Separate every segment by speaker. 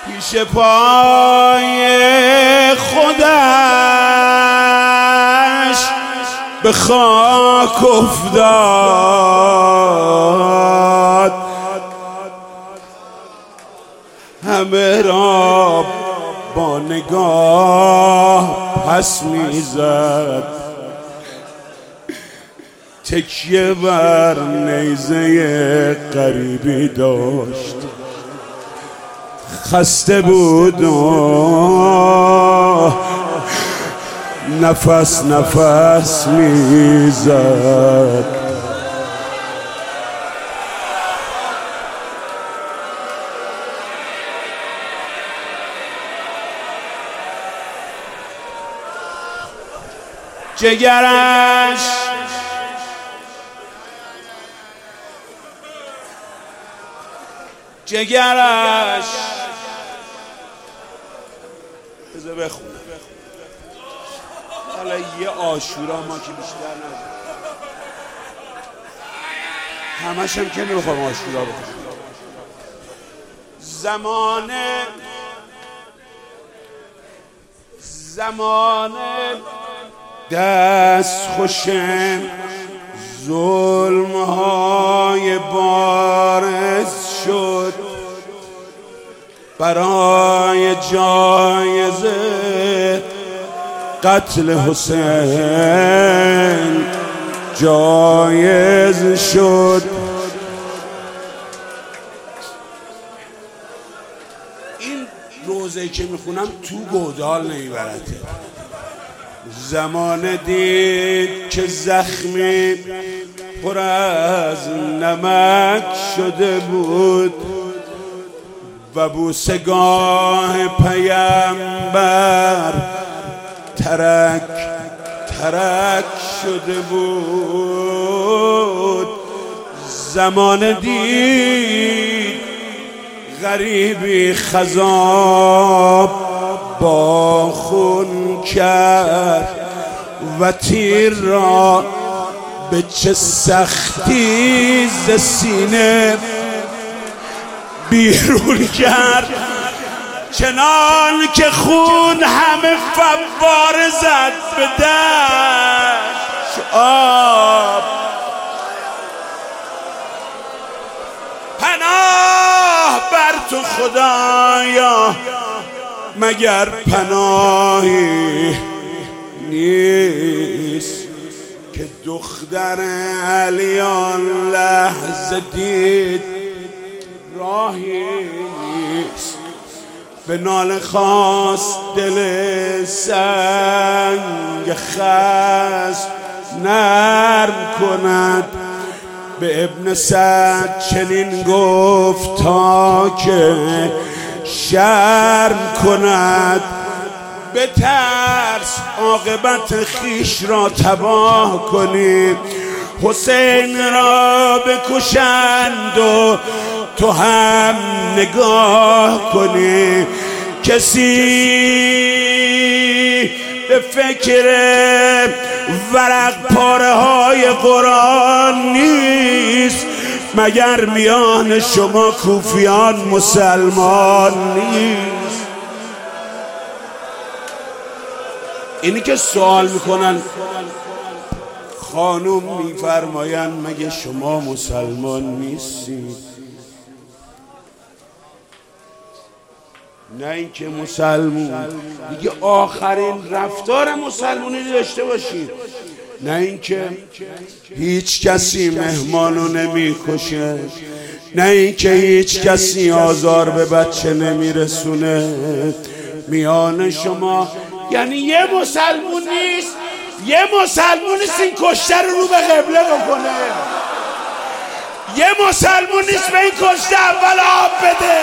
Speaker 1: پیش پای خودش به خاک افتاد، همه را با نگاه پس میزد، تکیه بر نیزه غریبی داشت، خسته بود و نفس نفس میزد. جگرش بذار بخون. حالا یه عاشورا ما که بیشتر نداریم، همش هم که نمیخوام عاشورا بخونم. زمانه دست خوشم، ظلم‌های بارز شد، برای جایزه قتل حسین جایز شد. این روزه‌ای که میخونم تو گودال نمیبرده. زمان دید که زخمی پر از نمک شده بود و بوسگاه پیامبر ترک ترک شده بود. زمان دید غریبی خضاب با خون کرد و تیر را به چه سختی ز سینه بیرون کرد، چنان که خون همه فواره زد به دشت آب. پناه بر تو خدایا، مگر پناهی نیست که دختر علیان لحظه دید راهی نیست. به ناله خواست دل سنگ خست نرم کند، به ابن سعد چنین گفت تا که شرم کند. به ترس عاقبت خویش را تباه کنی، حسین را بکشند و تو هم نگاه کنی. کسی به فکر ورق پاره های قرآن نیست، مگر میان شما کوفیان مسلمان نیست؟ اینی که سوال میکنن خانوم میفرمایند مگه شما مسلمان نیستید؟ نه اینکه مسلمون دیگه آخرین رفتار مسلمونی داشته باشید، نه اینکه هیچ کسی مهمانو نمیکشه، نه اینکه هیچ کسی آزار به بچه نمیرسونه میان شما. یعنی یه مسلمون نیست، یه مسلمون نیست این کشته رو به قبله بکنه، یه مسلمون نیست به این کشته اول آب بده.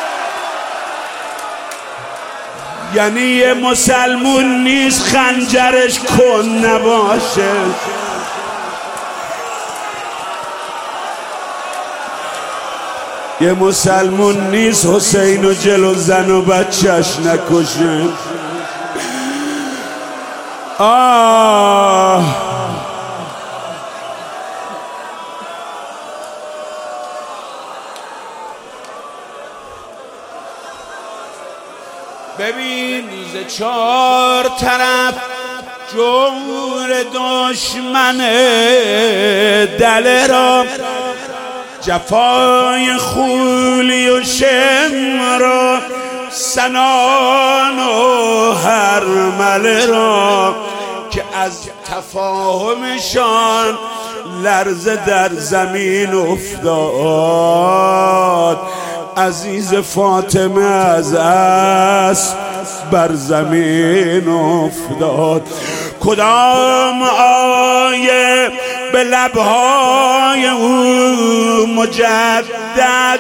Speaker 1: یعنی یه مسلمون نیست خنجرش کن نباشه. یه مسلمون نیست حسین و جلو زن و بچهش نکشه. ببین ز چار طرف جور دشمن دل را، جفای خولی و شم را، سنان و هرمله را، که از تفاهمشان لرزه در زمین افتاد. عزیز فاطمه از اسب بر زمین افتاد. کدام آیه به لبهای او مجدد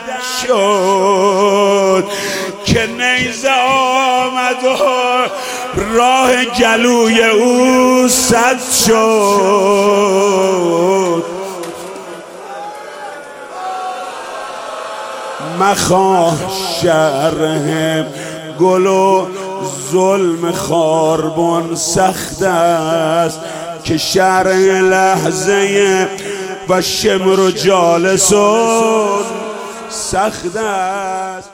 Speaker 1: شد که نیزه آمد و راه گلوی او سد شد. مخواه شرح گل و ظلم خاربن سخت است، که شرح لحظه و شمر و جالسون سخت است.